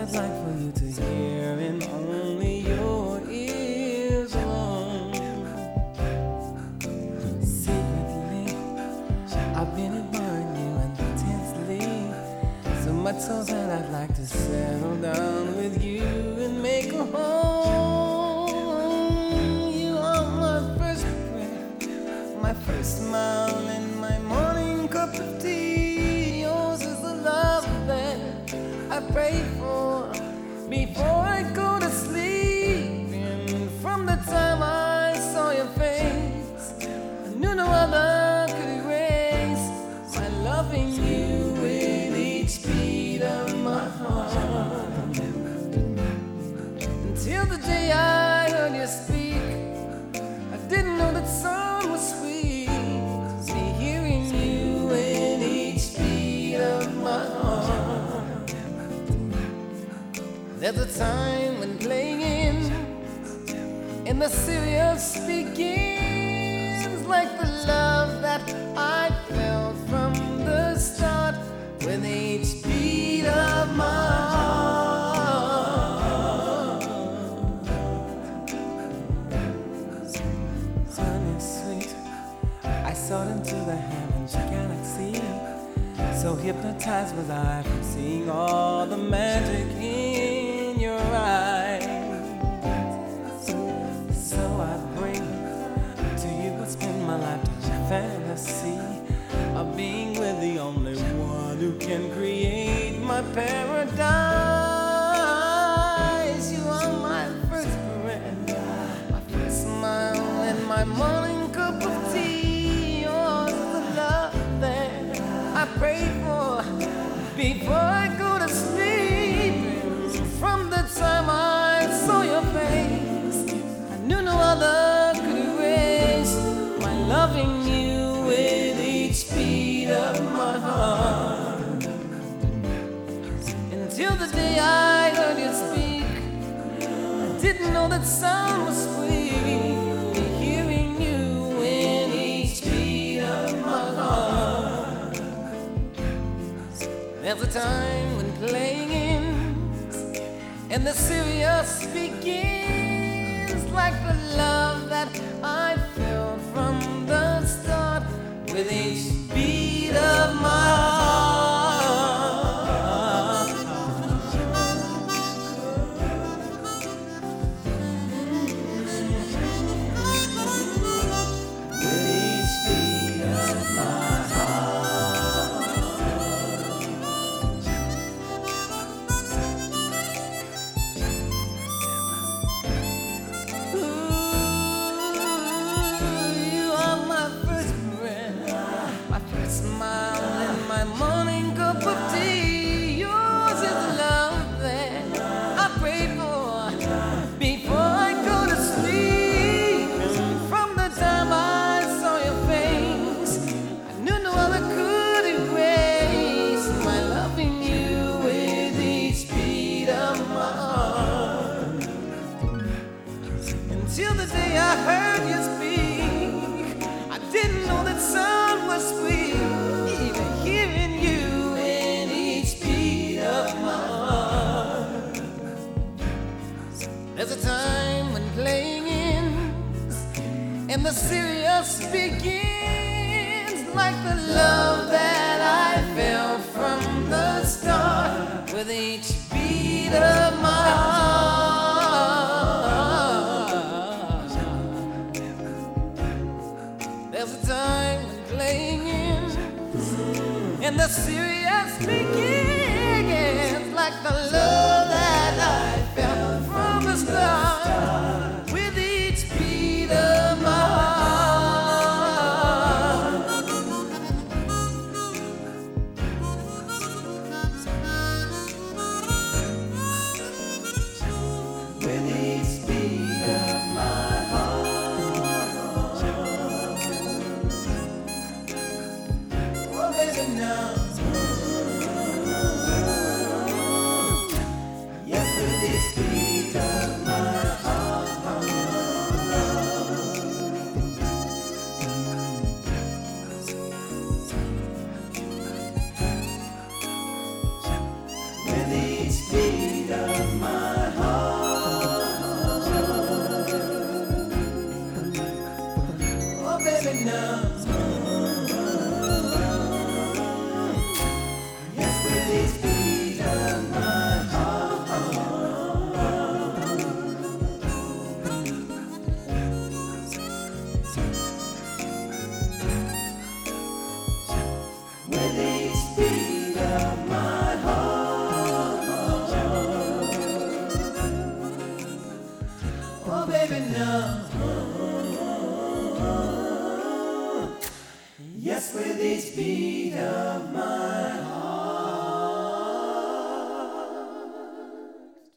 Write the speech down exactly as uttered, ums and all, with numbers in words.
I'd like for you to hear in only your ears alone. Secretly, I've been admiring you intensely, so much so that I'd like to settle down with you and make a home. You are my first breath, my first smile, and my morning cup of tea. Yours is the love that I pray for before I go to sleep. And from the time I saw your face, I knew no other could erase my loving you with each beat of my heart. Until the day I heard you speak, I didn't know that song was sweet. Me hearing you in each beat of my heart. There's a time when playing and the serious begins, like the love that I felt from the start with each beat of my heart. Sun is sweet, I sought into the heavens galaxy, so hypnotized was I from seeing all the magic in your eyes. So I bring to you what's been my lifetime fantasy of being with the only one who can create my paradise. You are my first breath, my first smile, and my morning cup of tea. Yours is the love that I pray for before I go to sleep. From the time I saw your face, I knew no other could erase my loving you with each beat of my heart. Until the day I heard you speak, I didn't know that sound was sweet. Hearing you in each beat of my heart. There's a time when playing ends and the serious begins, like the love that I felt from the start with each beat of my heart. With each beat of my smile and my morning cup of tea. Yours is the love that I pray for before I go to sleep. And from the time I saw your face, I knew no other could erase my loving you with each beat of my heart. Until the day I heard you speak, I didn't know that sound was sweet. Even hearing you in each beat of my heart. There's a time when playing ends and the serious begins, like the love that I felt from the start with each beat of my heart. There's a time when playing ends and the serious begins, like the love that I felt from the start with each beat of my heart. With each beat of my heart. Oh, baby, now. Oh, baby, now. Yes, with each beat of my heart.